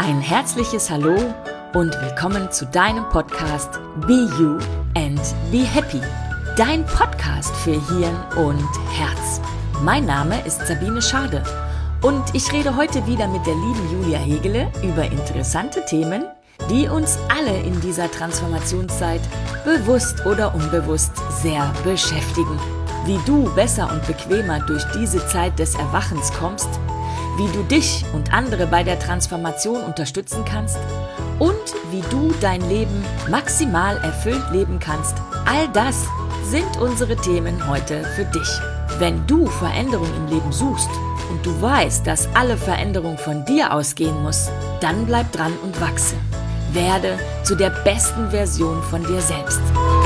Ein herzliches Hallo und willkommen zu deinem Podcast Be You and Be Happy. Dein Podcast für Hirn und Herz. Mein Name ist Sabine Schade und ich rede heute wieder mit der lieben Julia Hegele über interessante Themen, die uns alle in dieser Transformationszeit bewusst oder unbewusst sehr beschäftigen. Wie du besser und bequemer durch diese Zeit des Erwachens kommst, wie du dich und andere bei der Transformation unterstützen kannst und wie du dein Leben maximal erfüllt leben kannst. All das sind unsere Themen heute für dich. Wenn du Veränderung im Leben suchst und du weißt, dass alle Veränderung von dir ausgehen muss, dann bleib dran und wachse. Werde zu der besten Version von dir selbst.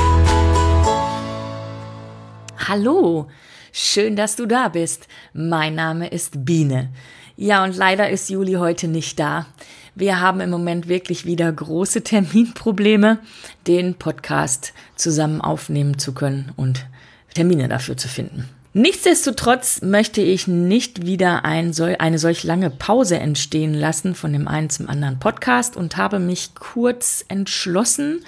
Hallo, schön, dass du da bist. Mein Name ist Biene. Ja, und leider ist Juli heute nicht da. Wir haben im Moment wirklich wieder große Terminprobleme, den Podcast zusammen aufnehmen zu können und Termine dafür zu finden. Nichtsdestotrotz möchte ich nicht wieder eine solch lange Pause entstehen lassen von dem einen zum anderen Podcast und habe mich kurz entschlossen,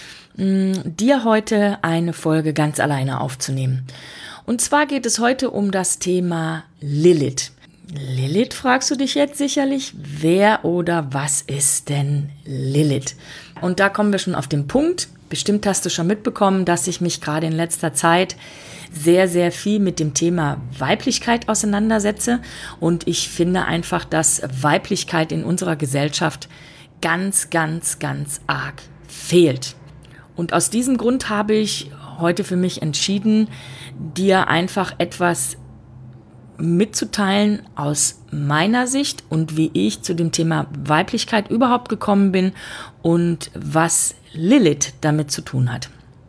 dir heute eine Folge ganz alleine aufzunehmen. Und zwar geht es heute um das Thema Lilith. Lilith, fragst du dich jetzt sicherlich, wer oder was ist denn Lilith? Und da kommen wir schon auf den Punkt. Bestimmt hast du schon mitbekommen, dass ich mich gerade in letzter Zeit sehr, sehr viel mit dem Thema Weiblichkeit auseinandersetze. Und ich finde einfach, dass Weiblichkeit in unserer Gesellschaft ganz, ganz, ganz arg fehlt. Und aus diesem Grund habe ich heute für mich entschieden, dir einfach etwas mitzuteilen aus meiner Sicht und wie ich zu dem Thema Weiblichkeit überhaupt gekommen bin und was Lilith damit zu tun hat.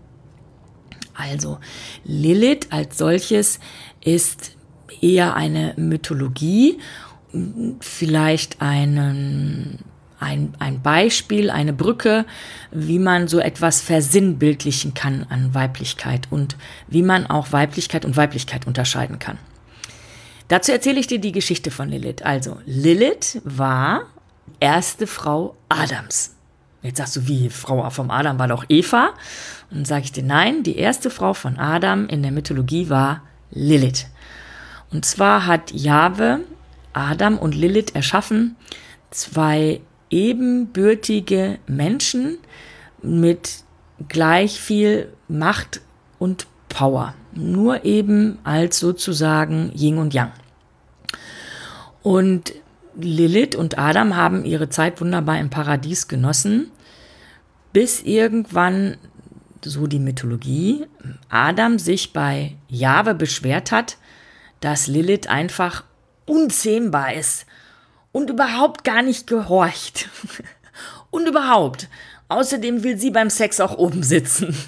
Also, Lilith als solches ist eher eine Mythologie, vielleicht ein Beispiel, eine Brücke, wie man so etwas versinnbildlichen kann an Weiblichkeit und wie man auch Weiblichkeit und Weiblichkeit unterscheiden kann. Dazu erzähle ich dir die Geschichte von Lilith. Also, Lilith war erste Frau Adams. Jetzt sagst du, wie, Frau vom Adam war doch Eva? Und dann sage ich dir, nein, die erste Frau von Adam in der Mythologie war Lilith. Und zwar hat Jahwe Adam und Lilith erschaffen, zwei ebenbürtige Menschen mit gleich viel Macht und Power. Nur eben als sozusagen Yin und Yang. Und Lilith und Adam haben ihre Zeit wunderbar im Paradies genossen, bis irgendwann, so die Mythologie, Adam sich bei Jahwe beschwert hat, dass Lilith einfach unzähmbar ist und überhaupt gar nicht gehorcht. Und überhaupt. Außerdem will sie beim Sex auch oben sitzen.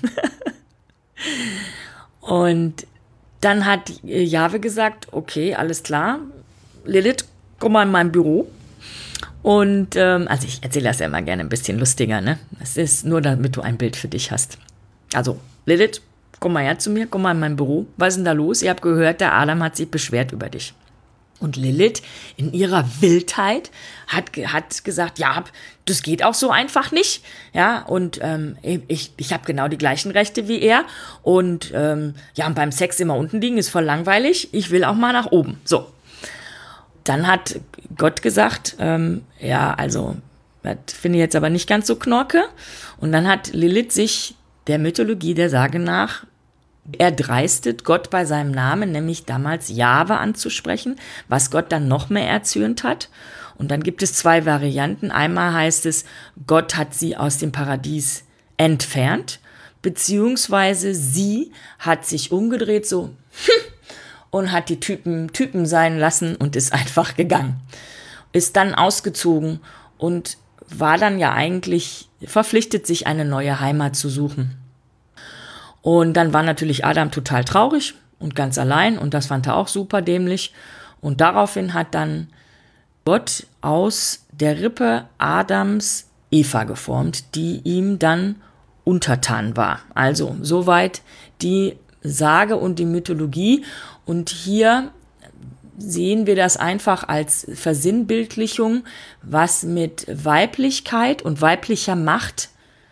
Und dann hat Jahwe gesagt, okay, alles klar, Lilith, komm mal in mein Büro. Und also ich erzähle das ja immer gerne ein bisschen lustiger, ne? Es ist nur, damit du ein Bild für dich hast. Also, Lilith, komm mal her zu mir, komm mal in mein Büro. Was ist denn da los? Ihr habt gehört, der Adam hat sich beschwert über dich. Und Lilith in ihrer Wildheit hat gesagt, ja, das geht auch so einfach nicht. Ja, und ich habe genau die gleichen Rechte wie er. Und ja, und beim Sex immer unten liegen ist voll langweilig. Ich will auch mal nach oben. So. Dann hat Gott gesagt, ja, also, das finde ich jetzt aber nicht ganz so knorke. Und dann hat Lilith sich der Mythologie, der Sage nach, erdreistet, Gott bei seinem Namen, nämlich damals Jahwe anzusprechen, was Gott dann noch mehr erzürnt hat. Und dann gibt es zwei Varianten. Einmal heißt es, Gott hat sie aus dem Paradies entfernt, beziehungsweise sie hat sich umgedreht, so, und hat die Typen sein lassen und ist einfach gegangen. Ist dann ausgezogen und war dann ja eigentlich verpflichtet, sich eine neue Heimat zu suchen. Und dann war natürlich Adam total traurig und ganz allein und das fand er auch super dämlich. Und daraufhin hat dann Gott aus der Rippe Adams Eva geformt, die ihm dann untertan war. Also soweit die Sage und die Mythologie. Und hier sehen wir das einfach als Versinnbildlichung, was mit Weiblichkeit und weiblicher Macht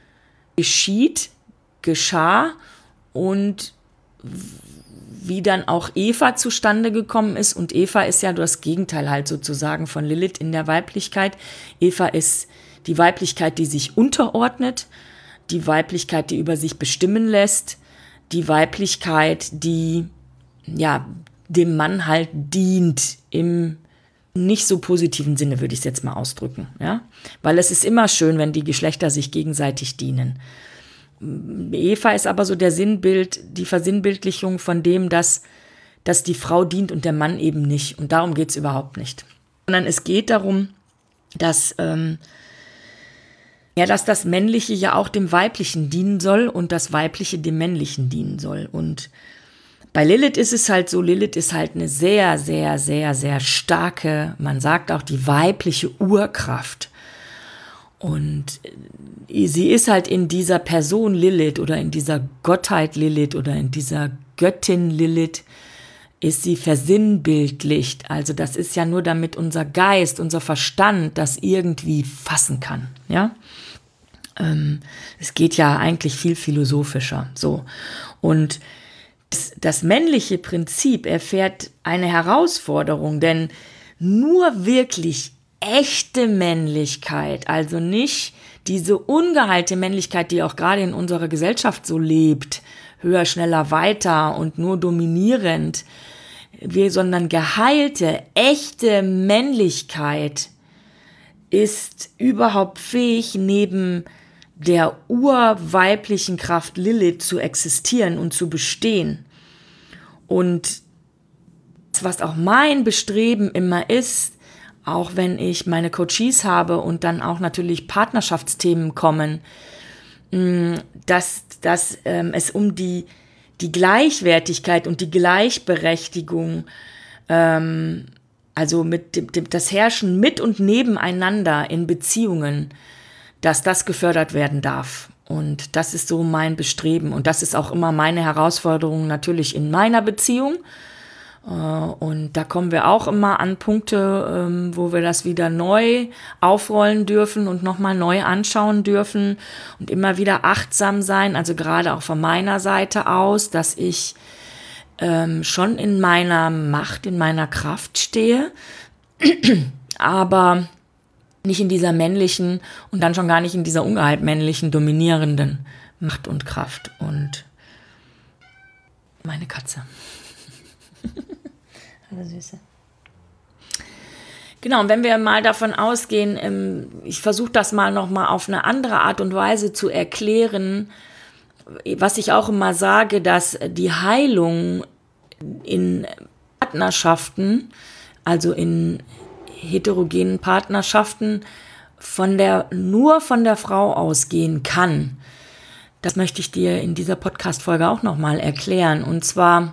geschah und wie dann auch Eva zustande gekommen ist. Und Eva ist ja das Gegenteil halt sozusagen von Lilith in der Weiblichkeit. Eva ist die Weiblichkeit, die sich unterordnet, die Weiblichkeit, die über sich bestimmen lässt, die Weiblichkeit, die ja dem Mann halt dient, im nicht so positiven Sinne, würde ich es jetzt mal ausdrücken, ja, weil es ist immer schön, wenn die Geschlechter sich gegenseitig dienen. Eva ist aber so die Versinnbildlichung von dem, dass die Frau dient und der Mann eben nicht. Und darum geht es überhaupt nicht. Sondern es geht darum, dass das Männliche ja auch dem Weiblichen dienen soll und das Weibliche dem Männlichen dienen soll. Und bei Lilith ist es halt so, Lilith ist halt eine sehr, sehr, sehr, sehr starke, man sagt auch die weibliche Urkraft. Und sie ist halt in dieser Person Lilith oder in dieser Gottheit Lilith oder in dieser Göttin Lilith, ist sie versinnbildlicht. Also das ist ja nur, damit unser Geist, unser Verstand das irgendwie fassen kann. Ja, es geht ja eigentlich viel philosophischer. So. Und das männliche Prinzip erfährt eine Herausforderung, denn nur wirklich echte Männlichkeit, also nicht diese ungeheilte Männlichkeit, die auch gerade in unserer Gesellschaft so lebt, höher, schneller, weiter und nur dominierend, sondern geheilte, echte Männlichkeit ist überhaupt fähig, neben der urweiblichen Kraft Lilith zu existieren und zu bestehen. Und was auch mein Bestreben immer ist, auch wenn ich meine Coaches habe und dann auch natürlich Partnerschaftsthemen kommen, dass es um die Gleichwertigkeit und die Gleichberechtigung, also mit das Herrschen mit und nebeneinander in Beziehungen, dass das gefördert werden darf. Und das ist so mein Bestreben. Und das ist auch immer meine Herausforderung natürlich in meiner Beziehung. Und da kommen wir auch immer an Punkte, wo wir das wieder neu aufrollen dürfen und nochmal neu anschauen dürfen und immer wieder achtsam sein, also gerade auch von meiner Seite aus, dass ich schon in meiner Macht, in meiner Kraft stehe, aber nicht in dieser männlichen und dann schon gar nicht in dieser ungeheilt männlichen, dominierenden Macht und Kraft. Und meine Katze. Hallo Süße. Genau, und wenn wir mal davon ausgehen, ich versuche das mal nochmal auf eine andere Art und Weise zu erklären, was ich auch immer sage, dass die Heilung in Partnerschaften, also in heterogenen Partnerschaften, nur von der Frau ausgehen kann. Das möchte ich dir in dieser Podcast-Folge auch nochmal erklären. Und zwar,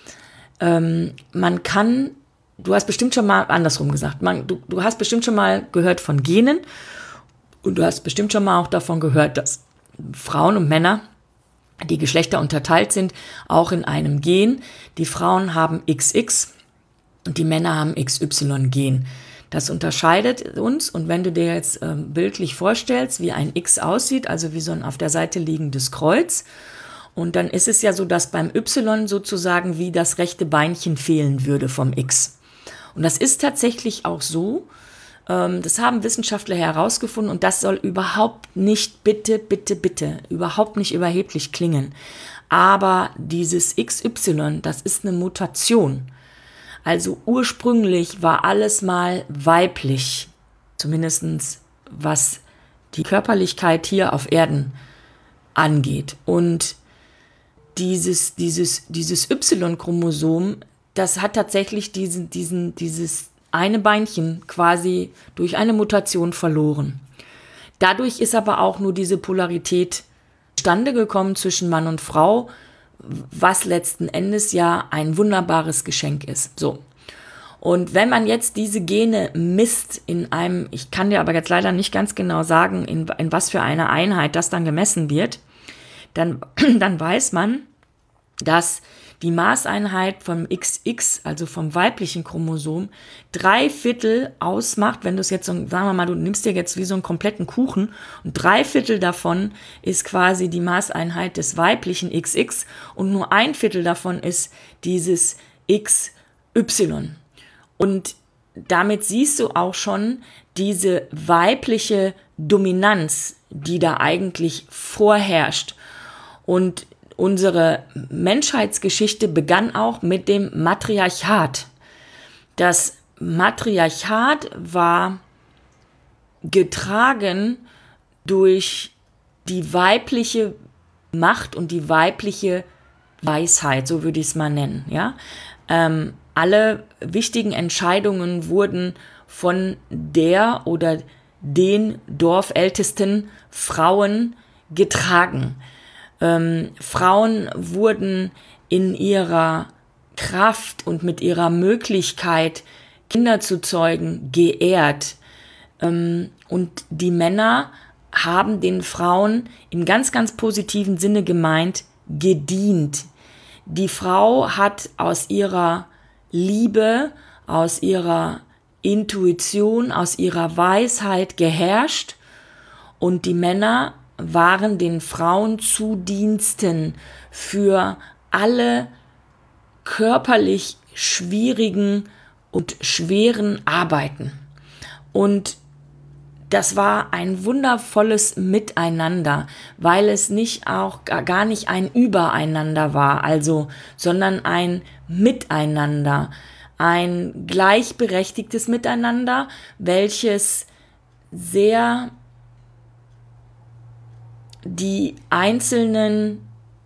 man kann, du hast bestimmt schon mal, andersrum gesagt, du hast bestimmt schon mal gehört von Genen und du hast bestimmt schon mal auch davon gehört, dass Frauen und Männer, die Geschlechter unterteilt sind, auch in einem Gen. Die Frauen haben XX und die Männer haben XY-Gen. Das unterscheidet uns, und wenn du dir jetzt bildlich vorstellst, wie ein X aussieht, also wie so ein auf der Seite liegendes Kreuz, und dann ist es ja so, dass beim Y sozusagen wie das rechte Beinchen fehlen würde vom X. Und das ist tatsächlich auch so, das haben Wissenschaftler herausgefunden, und das soll überhaupt nicht, bitte, überhaupt nicht überheblich klingen. Aber dieses XY, das ist eine Mutation. Also ursprünglich war alles mal weiblich, zumindest was die Körperlichkeit hier auf Erden angeht. Und dieses Y-Chromosom, das hat tatsächlich dieses eine Beinchen quasi durch eine Mutation verloren. Dadurch ist aber auch nur diese Polarität zustande gekommen zwischen Mann und Frau, was letzten Endes ja ein wunderbares Geschenk ist. So. Und wenn man jetzt diese Gene misst in einem, ich kann dir aber jetzt leider nicht ganz genau sagen, in was für eine Einheit das dann gemessen wird, dann weiß man, dass die Maßeinheit vom XX, also vom weiblichen Chromosom, 3/4 ausmacht, wenn du es jetzt, sagen wir mal, du nimmst dir jetzt wie so einen kompletten Kuchen und 3/4 davon ist quasi die Maßeinheit des weiblichen XX und nur 1/4 davon ist dieses XY. Und damit siehst du auch schon diese weibliche Dominanz, die da eigentlich vorherrscht. Und unsere Menschheitsgeschichte begann auch mit dem Matriarchat. Das Matriarchat war getragen durch die weibliche Macht und die weibliche Weisheit, so würde ich es mal nennen. Ja? Alle wichtigen Entscheidungen wurden von der oder den dorfältesten Frauen getragen. Frauen wurden in ihrer Kraft und mit ihrer Möglichkeit, Kinder zu zeugen, geehrt. Und die Männer haben den Frauen im ganz, ganz positiven Sinne gemeint, gedient. Die Frau hat aus ihrer Liebe, aus ihrer Intuition, aus ihrer Weisheit geherrscht und die Männer waren den Frauen zu Diensten für alle körperlich schwierigen und schweren Arbeiten. Und das war ein wundervolles Miteinander, weil es gar nicht ein Übereinander war, sondern ein Miteinander, ein gleichberechtigtes Miteinander, welches sehr die einzelnen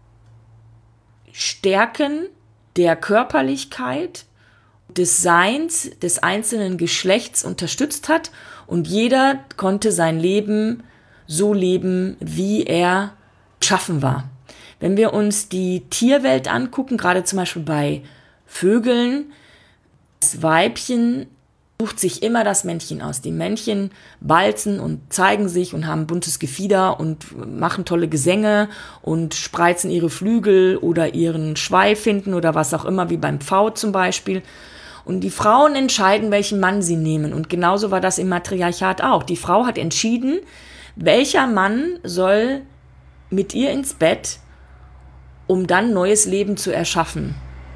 Stärken der Körperlichkeit, des Seins, des einzelnen Geschlechts unterstützt hat und jeder konnte sein Leben so leben, wie er geschaffen war. Wenn wir uns die Tierwelt angucken, gerade zum Beispiel bei Vögeln, das Weibchen sucht sich immer das Männchen aus. Die Männchen balzen und zeigen sich und haben buntes Gefieder und machen tolle Gesänge und spreizen ihre Flügel oder ihren Schweif hinten oder was auch immer, wie beim Pfau zum Beispiel. Und die Frauen entscheiden, welchen Mann sie nehmen. Und genauso war das im Matriarchat auch. Die Frau hat entschieden, welcher Mann soll mit ihr ins Bett, um dann neues Leben zu erschaffen.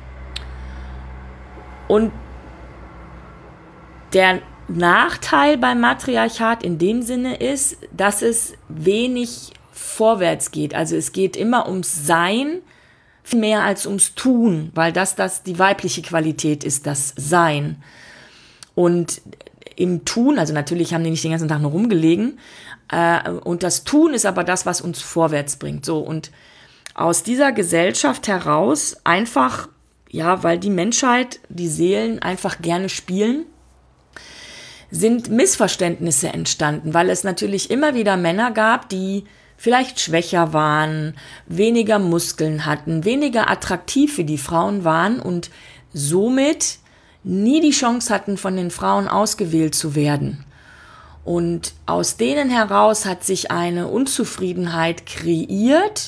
Und der Nachteil beim Matriarchat in dem Sinne ist, dass es wenig vorwärts geht. Also es geht immer ums Sein, viel mehr als ums Tun, weil das die weibliche Qualität ist, das Sein. Und im Tun, also natürlich haben die nicht den ganzen Tag nur rumgelegen, und das Tun ist aber das, was uns vorwärts bringt. So, und aus dieser Gesellschaft heraus einfach, ja, weil die Menschheit, die Seelen einfach gerne spielen, sind Missverständnisse entstanden, weil es natürlich immer wieder Männer gab, die vielleicht schwächer waren, weniger Muskeln hatten, weniger attraktiv für die Frauen waren und somit nie die Chance hatten, von den Frauen ausgewählt zu werden. Und aus denen heraus hat sich eine Unzufriedenheit kreiert,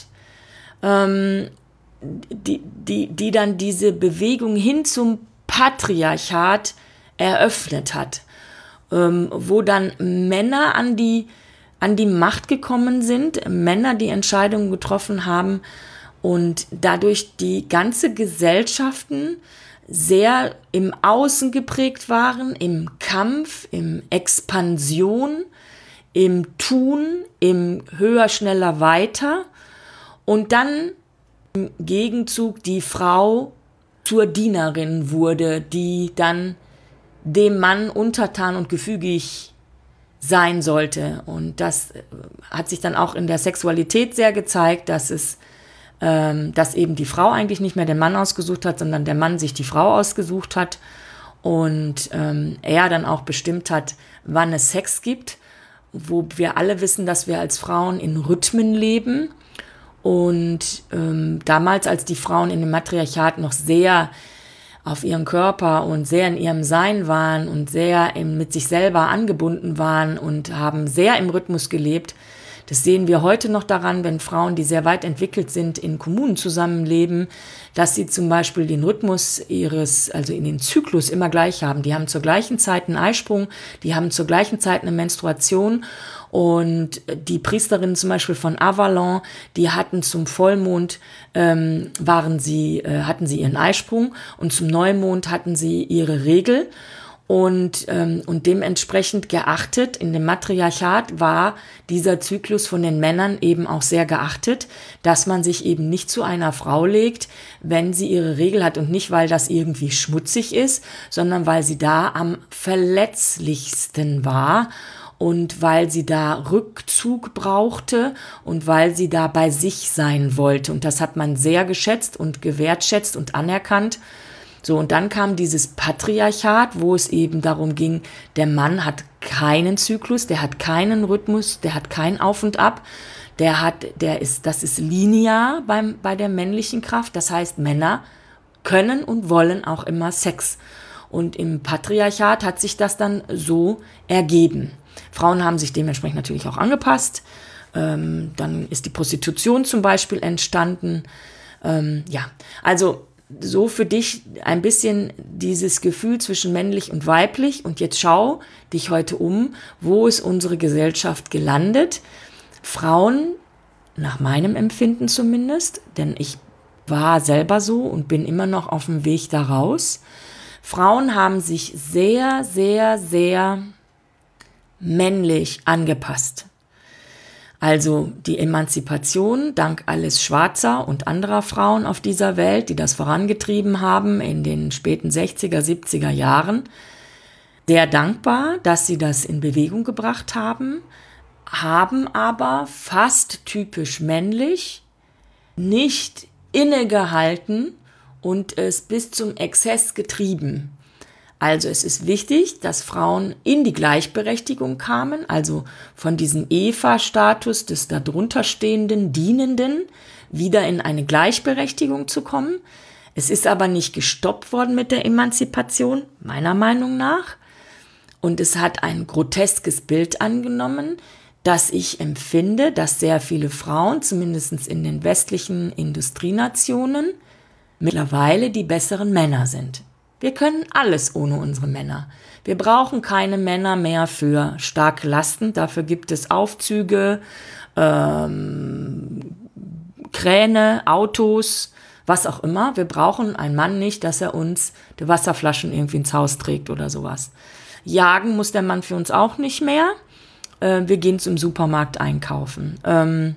die dann diese Bewegung hin zum Patriarchat eröffnet hat. Wo dann Männer an die Macht gekommen sind, Männer die Entscheidungen getroffen haben und dadurch die ganze Gesellschaften sehr im Außen geprägt waren, im Kampf, im Expansion, im Tun, im Höher, Schneller, Weiter und dann im Gegenzug die Frau zur Dienerin wurde, die dann dem Mann untertan und gefügig sein sollte. Und das hat sich dann auch in der Sexualität sehr gezeigt, dass eben die Frau eigentlich nicht mehr den Mann ausgesucht hat, sondern der Mann sich die Frau ausgesucht hat und er dann auch bestimmt hat, wann es Sex gibt, wo wir alle wissen, dass wir als Frauen in Rhythmen leben. Und damals, als die Frauen in dem Matriarchat noch sehr auf ihren Körper und sehr in ihrem Sein waren und sehr mit sich selber angebunden waren und haben sehr im Rhythmus gelebt, Das sehen wir heute noch daran, wenn Frauen, die sehr weit entwickelt sind, in Kommunen zusammenleben, dass sie zum Beispiel den Rhythmus also in den Zyklus immer gleich haben. Die haben zur gleichen Zeit einen Eisprung, die haben zur gleichen Zeit eine Menstruation. Und die Priesterinnen zum Beispiel von Avalon, die hatten zum Vollmond, hatten sie ihren Eisprung und zum Neumond hatten sie ihre Regel. Und dementsprechend geachtet, in dem Matriarchat war dieser Zyklus von den Männern eben auch sehr geachtet, dass man sich eben nicht zu einer Frau legt, wenn sie ihre Regel hat und nicht, weil das irgendwie schmutzig ist, sondern weil sie da am verletzlichsten war und weil sie da Rückzug brauchte und weil sie da bei sich sein wollte. Und das hat man sehr geschätzt und gewertschätzt und anerkannt. So, und dann kam dieses Patriarchat, wo es eben darum ging, der Mann hat keinen Zyklus, der hat keinen Rhythmus, der hat kein Auf und Ab, das ist linear bei der männlichen Kraft. Das heißt, Männer können und wollen auch immer Sex. Und im Patriarchat hat sich das dann so ergeben. Frauen haben sich dementsprechend natürlich auch angepasst. Dann ist die Prostitution zum Beispiel entstanden. Also so für dich ein bisschen dieses Gefühl zwischen männlich und weiblich. Und jetzt schau dich heute um, wo ist unsere Gesellschaft gelandet? Frauen, nach meinem Empfinden zumindest, denn ich war selber so und bin immer noch auf dem Weg da raus. Frauen haben sich sehr, sehr, sehr männlich angepasst. Also die Emanzipation dank alles Schwarzer und anderer Frauen auf dieser Welt, die das vorangetrieben haben in den späten 60er, 70er Jahren. Sehr dankbar, dass sie das in Bewegung gebracht haben aber fast typisch männlich nicht innegehalten und es bis zum Exzess getrieben. Also es ist wichtig, dass Frauen in die Gleichberechtigung kamen, also von diesem Eva-Status des darunterstehenden Dienenden wieder in eine Gleichberechtigung zu kommen. Es ist aber nicht gestoppt worden mit der Emanzipation, meiner Meinung nach. Und es hat ein groteskes Bild angenommen, dass ich empfinde, dass sehr viele Frauen, zumindest in den westlichen Industrienationen, mittlerweile die besseren Männer sind. Wir können alles ohne unsere Männer. Wir brauchen keine Männer mehr für starke Lasten. Dafür gibt es Aufzüge, Kräne, Autos, was auch immer. Wir brauchen einen Mann nicht, dass er uns die Wasserflaschen irgendwie ins Haus trägt oder sowas. Jagen muss der Mann für uns auch nicht mehr. Wir gehen zum Supermarkt einkaufen.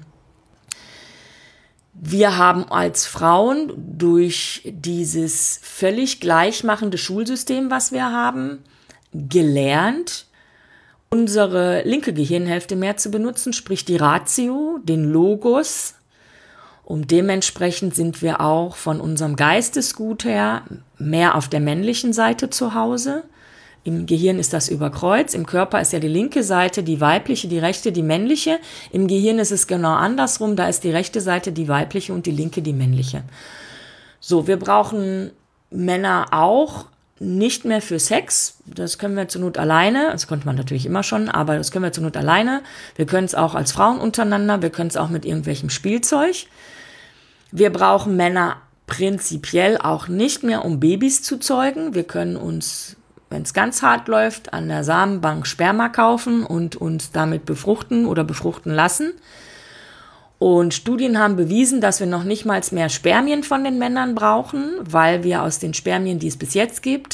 Wir haben als Frauen durch dieses völlig gleichmachende Schulsystem, was wir haben, gelernt, unsere linke Gehirnhälfte mehr zu benutzen, sprich die Ratio, den Logos. Und dementsprechend sind wir auch von unserem Geistesgut her mehr auf der männlichen Seite zu Hause. Im Gehirn ist das überkreuzt, im Körper ist ja die linke Seite die weibliche, die rechte die männliche. Im Gehirn ist es genau andersrum, da ist die rechte Seite die weibliche und die linke die männliche. So, wir brauchen Männer auch nicht mehr für Sex, das können wir zur Not alleine, das konnte man natürlich immer schon, aber das können wir zur Not alleine. Wir können es auch als Frauen untereinander, wir können es auch mit irgendwelchem Spielzeug. Wir brauchen Männer prinzipiell auch nicht mehr, um Babys zu zeugen. Wir können uns, wenn es ganz hart läuft, an der Samenbank Sperma kaufen und uns damit befruchten oder befruchten lassen. Und Studien haben bewiesen, dass wir noch nicht mal mehr Spermien von den Männern brauchen, weil wir aus den Spermien, die es bis jetzt gibt,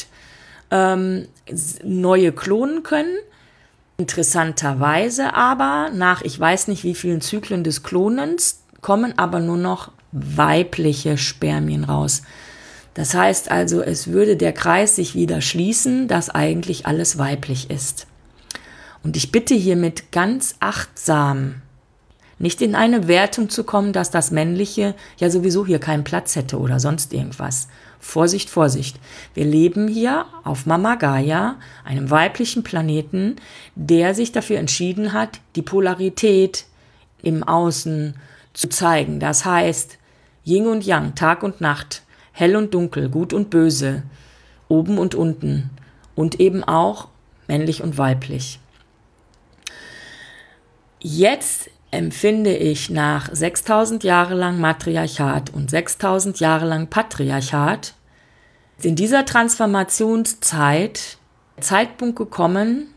neue klonen können. Interessanterweise aber, nach ich weiß nicht wie vielen Zyklen des Klonens, kommen aber nur noch weibliche Spermien raus. Das heißt also, es würde der Kreis sich wieder schließen, dass eigentlich alles weiblich ist. Und ich bitte hiermit ganz achtsam, nicht in eine Wertung zu kommen, dass das Männliche ja sowieso hier keinen Platz hätte oder sonst irgendwas. Vorsicht, Vorsicht. Wir leben hier auf Mama Gaia, einem weiblichen Planeten, der sich dafür entschieden hat, die Polarität im Außen zu zeigen. Das heißt, Yin und Yang, Tag und Nacht, hell und dunkel, gut und böse, oben und unten und eben auch männlich und weiblich. Jetzt empfinde ich nach 6000 Jahre lang Matriarchat und 6000 Jahre lang Patriarchat, ist in dieser Transformationszeit der Zeitpunkt gekommen,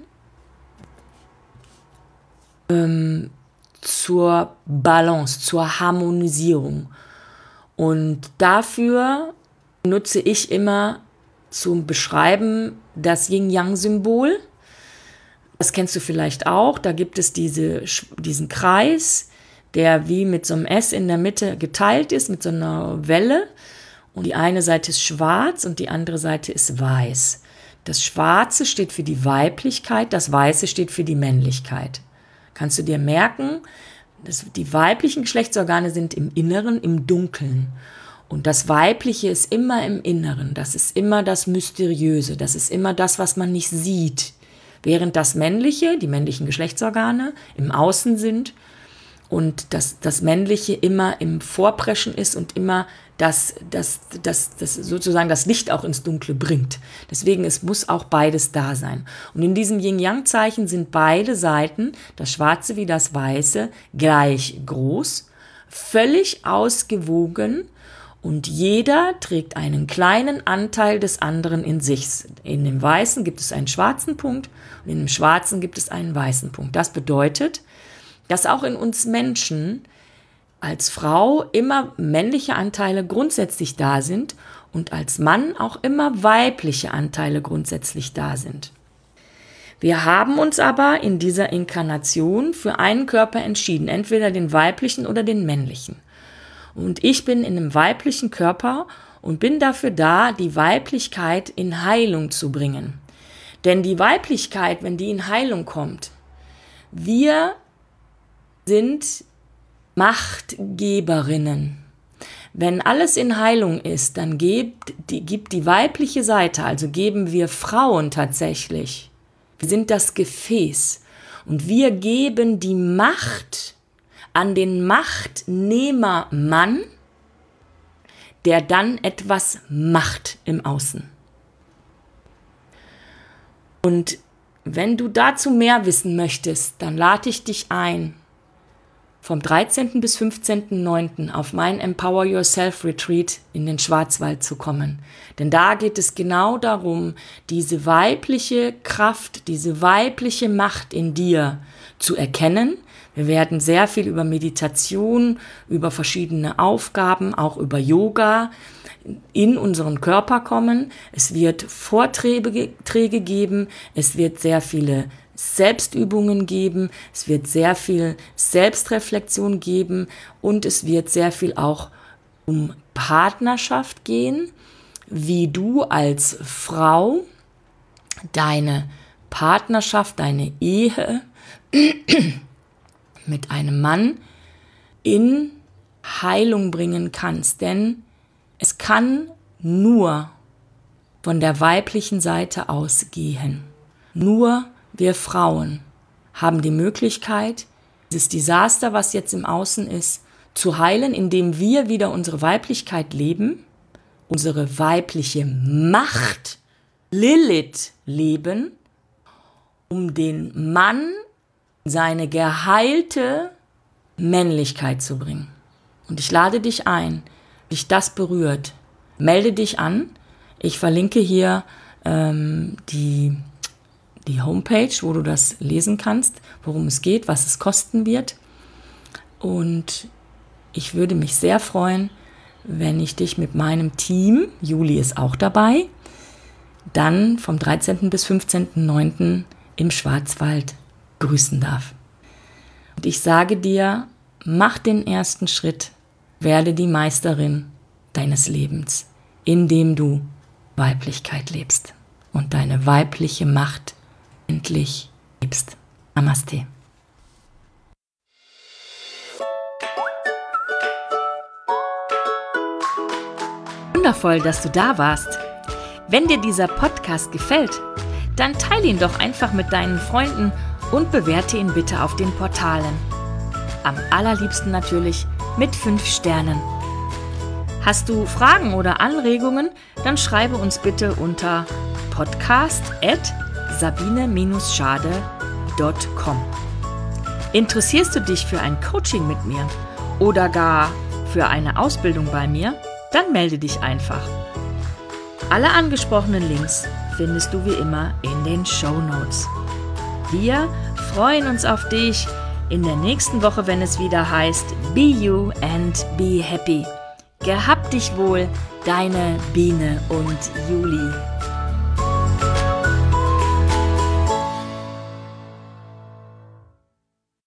zur Balance, zur Harmonisierung. Und dafür nutze ich immer zum Beschreiben das Yin-Yang-Symbol. Das kennst du vielleicht auch. Da gibt es diesen Kreis, der wie mit so einem S in der Mitte geteilt ist, mit so einer Welle. Und die eine Seite ist schwarz und die andere Seite ist weiß. Das Schwarze steht für die Weiblichkeit, das Weiße steht für die Männlichkeit. Kannst du dir merken, die weiblichen Geschlechtsorgane sind im Inneren, im Dunkeln. Und das Weibliche ist immer im Inneren. Das ist immer das Mysteriöse. Das ist immer das, was man nicht sieht. Während das Männliche, die männlichen Geschlechtsorgane, im Außen sind und das Männliche immer im Vorpreschen ist und immer das sozusagen das Licht auch ins Dunkle bringt. Deswegen, es muss auch beides da sein. Und in diesem Yin-Yang-Zeichen sind beide Seiten, das Schwarze wie das Weiße, gleich groß, völlig ausgewogen und jeder trägt einen kleinen Anteil des anderen in sich. In dem Weißen gibt es einen schwarzen Punkt und in dem Schwarzen gibt es einen weißen Punkt. Das bedeutet, dass auch in uns Menschen als Frau immer männliche Anteile grundsätzlich da sind und als Mann auch immer weibliche Anteile grundsätzlich da sind. Wir haben uns aber in dieser Inkarnation für einen Körper entschieden, entweder den weiblichen oder den männlichen. Und ich bin in einem weiblichen Körper und bin dafür da, die Weiblichkeit in Heilung zu bringen. Denn die Weiblichkeit, wenn die in Heilung kommt, wir sind Machtgeberinnen. Wenn alles in Heilung ist, dann gibt die weibliche Seite, also geben wir Frauen tatsächlich. Wir sind das Gefäß und wir geben die Macht an den Machtnehmer-Mann, der dann etwas macht im Außen. Und wenn du dazu mehr wissen möchtest, dann lade ich dich ein, vom 13. bis 15.09. auf mein Empower Yourself Retreat in den Schwarzwald zu kommen. Denn da geht es genau darum, diese weibliche Kraft, diese weibliche Macht in dir zu erkennen. Wir werden sehr viel über Meditation, über verschiedene Aufgaben, auch über Yoga in unseren Körper kommen. Es wird Vorträge geben, es wird sehr viele Selbstübungen geben, es wird sehr viel Selbstreflexion geben und es wird sehr viel auch um Partnerschaft gehen, wie du als Frau deine Partnerschaft, deine Ehe mit einem Mann in Heilung bringen kannst. Denn es kann nur von der weiblichen Seite ausgehen. Nur wir Frauen haben die Möglichkeit, dieses Desaster, was jetzt im Außen ist, zu heilen, indem wir wieder unsere Weiblichkeit leben, unsere weibliche Macht, Lilith, leben, um den Mann seine geheilte Männlichkeit zu bringen. Und ich lade dich ein, dich das berührt. Melde dich an. Ich verlinke hier die Homepage, wo du das lesen kannst, worum es geht, was es kosten wird. Und ich würde mich sehr freuen, wenn ich dich mit meinem Team, Juli ist auch dabei, dann vom 13. bis 15.09. im Schwarzwald grüßen darf. Und ich sage dir, mach den ersten Schritt, werde die Meisterin deines Lebens, indem du Weiblichkeit lebst und deine weibliche Macht endlich lebst. Namaste. Wundervoll, dass du da warst. Wenn dir dieser Podcast gefällt, dann teile ihn doch einfach mit deinen Freunden und bewerte ihn bitte auf den Portalen. Am allerliebsten natürlich mit 5 Sternen. Hast du Fragen oder Anregungen, dann schreibe uns bitte unter podcast@sabine-schade.com. Interessierst du dich für ein Coaching mit mir oder gar für eine Ausbildung bei mir? Dann melde dich einfach. Alle angesprochenen Links findest du wie immer in den Shownotes. Wir freuen uns auf dich in der nächsten Woche, wenn es wieder heißt Be You and Be Happy. Gehabt dich wohl, deine Biene und Juli.